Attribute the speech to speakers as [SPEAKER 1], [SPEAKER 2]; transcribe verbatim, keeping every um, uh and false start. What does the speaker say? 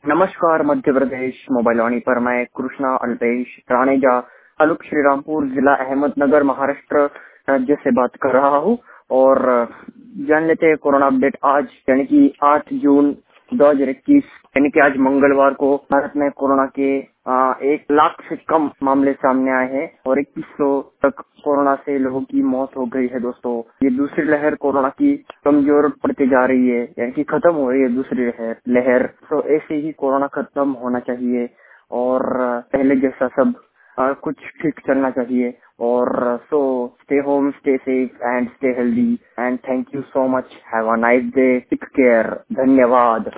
[SPEAKER 1] नमस्कार मध्य प्रदेश मोबाइल वाणी पर मैं कृष्णा अल्पेश राणेजा तालुक श्रीरामपुर जिला अहमदनगर महाराष्ट्र राज्य से बात कर रहा हूँ। और जान लेते हैं कोरोना अपडेट आज यानी कि आठ जून दो हजार इक्कीस यानी कि आज मंगलवार को भारत में कोरोना के आ, एक लाख से कम मामले सामने आए हैं और इक्कीस सौ तक कोरोना से लोगों की मौत हो गई है। दोस्तों, ये दूसरी लहर कोरोना की कमजोर पड़ती जा रही है यानी कि खत्म हो रही है दूसरी लहर लहर तो ऐसे ही कोरोना खत्म होना चाहिए और पहले जैसा सब आ, कुछ ठीक चलना चाहिए। और so stay home, stay safe and stay healthy and thank you so much. Have a nice day, take care, धन्यवाद।